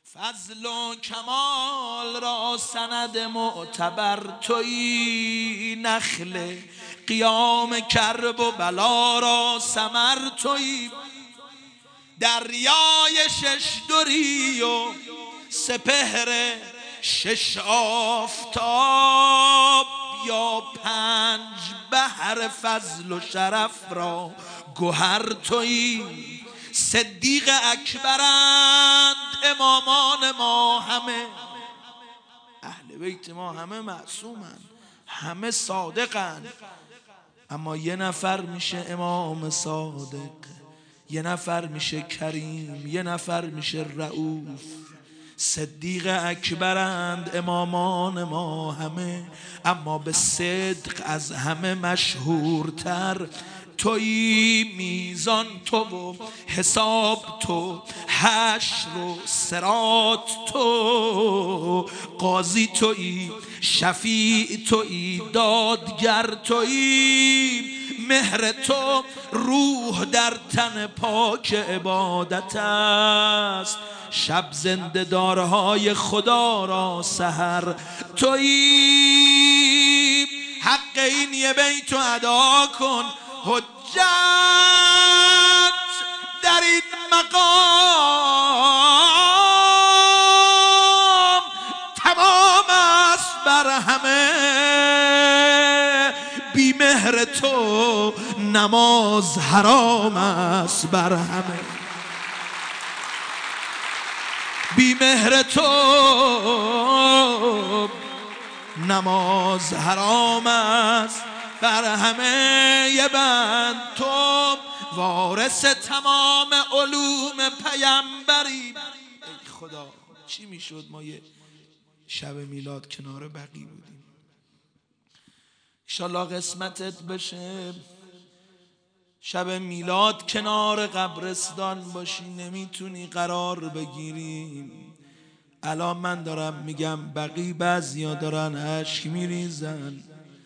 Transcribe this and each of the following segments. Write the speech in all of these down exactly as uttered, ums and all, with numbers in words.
فضل و کمال را سند معتبر تویی، نخل قیام کرب و بلا را ثمر تویی. دریای شش دوری و سپهر شش آفتاب، یا پنج بحر فضل و شرف را گوهر تویی. صدیق اکبرند امامان ما، همه اهل بیت ما همه معصومند، همه صادقند، اما یه نفر میشه امام صادق، یه نفر میشه کریم، یه نفر میشه رؤوف. صدیق اکبرند امامان ما همه، اما به صدق از همه مشهورتر تویی. میزان تو و حساب تو، حشر و صراط تو، قاضی تویی، شفیع تویی، دادگر تویی. مهر تو روح در تن پاک عبادت است، شب زنده دارهای خدا را سحر تویی. حق این یه بیت رو ادا کن، حجت در این مقام تمام است بر همه. بی مهر تو نماز حرام است بر همه، بی مهر تو نماز حرام است بر همه. یه بند تو وارث تمام علوم پیمبری. ای خدا چی میشد ما یه شب میلاد کنار بقی بودیم. انشالله قسمتت بشه شب میلاد کنار قبرستان باشی، نمیتونی قرار بگیری. الان من دارم میگم بقی بعضیا دارن اشک میریزن،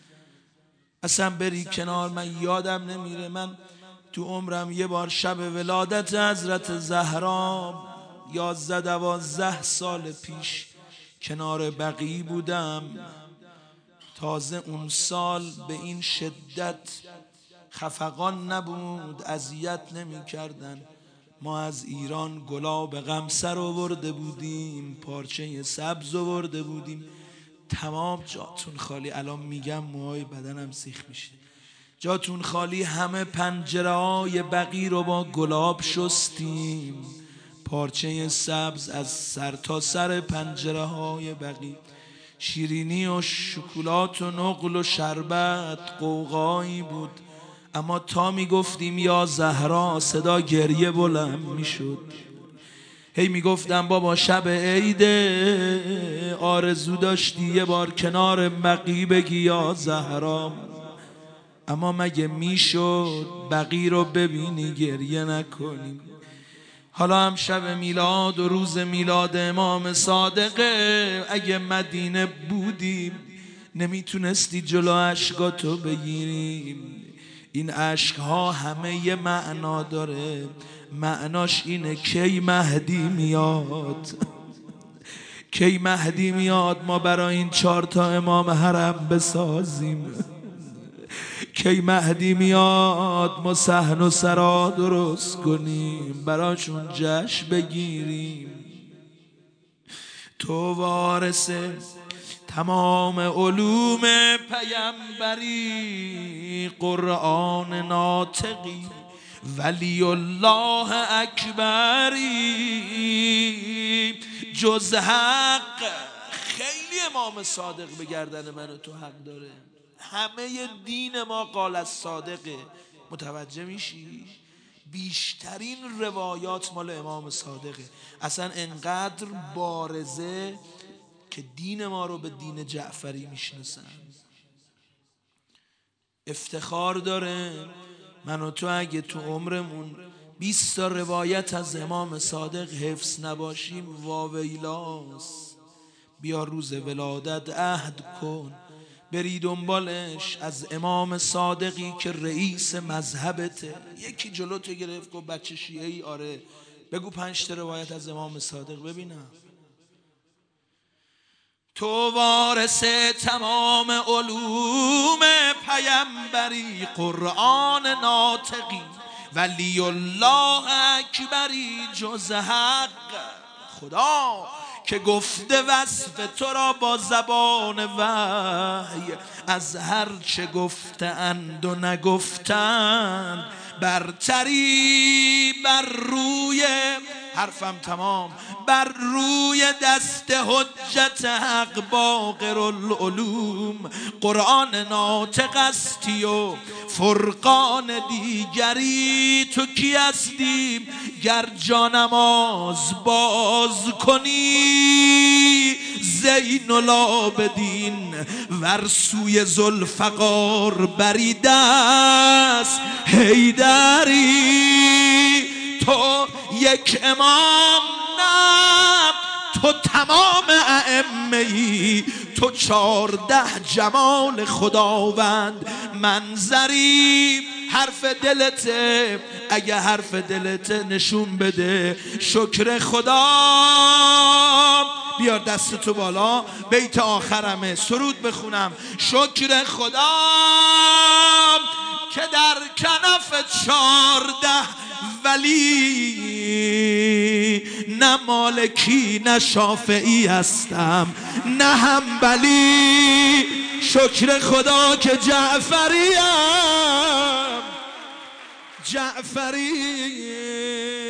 اصلا بری کنار. من یادم نمیره، من تو عمرم یه بار شب ولادت حضرت زهرا یازده دوازده سال پیش کنار بقی بودم. تازه اون سال به این شدت خفقان نبود، اذیت نمی کردن. ما از ایران گلاب قمصر آورده بودیم، پارچه سبز آورده بودیم. تمام جاتون خالی، الان میگم موهای بدنم سیخ میشه. جاتون خالی، همه پنجره های بقی رو با گلاب شستیم، پارچه سبز از سر تا سر پنجره های بقی. شیرینی و شکلات و نقل و شربت قوقایی بود، اما تا میگفتیم یا زهرا صدا گریه بلند میشد. هی میگفتم بابا شب عیده، آرزو داشتی یه بار کنار بقی بگی یا زهرا، اما مگه میشد بقی رو ببینی گریه نکنی؟ حالا هم شب میلاد و روز میلاد امام صادقه. اگه مدینه بودیم نمیتونستی جلو عشقاتو بگیریم. این عشقها همه یه معنا داره، معناش اینه کی مهدی میاد، کی مهدی میاد ما برای این چهار تا امام حرم بسازیم، کی مهدی میاد ما صحن و سرا درست کنیم براشون جشن بگیریم. تو وارث تمام علوم پیمبری، قرآن ناطقی، ولی الله اکبری. جز حق خیلی امام صادق به گردن من و تو حق داره. همه دین ما قال از صادقه، متوجه میشی؟ بیشترین روایات مال امام صادقه. اصلا انقدر بارزه که دین ما رو به دین جعفری میشناسن. افتخار داره من و تو اگه تو عمرمون بیست تا روایت از امام صادق حفظ نباشیم واویلاست. بیا روز ولادت عهد کن بری دنبالش، از امام صادقی که رئیس مذهبته. یکی جلو تو گرفت گفت بچه شیعه ای؟ آره. بگو پنج تا روایت از امام صادق ببینم. تو وارث تمام علوم پیمبری، قرآن ناطقی، ولی الله اکبری جز حق. خدا که گفته وصف تو را با زبان وحی، از هر چه گفتند و نگفتند برتری بر روی، حرفم تمام، بر روی دست حجت حق باقر العلوم. قرآن ناطق استی و فرقان دیگری، تو کی هستی گر جانماز باز کنی؟ زین العابدین ور سوی ذوالفقار بری دست حیدری. تو یک امام نه، تو تمام ائمه ای، تو چارده جمال خداوند منظری. حرف دلته، اگه حرف دلته نشون بده شکر خدا. بیار دست تو بالا، بیت آخرمه، سرود بخونم. شکر خدا که در کنف چارده ولی، نه مالکی نه شافعی هستم نه حنبلی. شکر خدا که جعفریم، جعفری.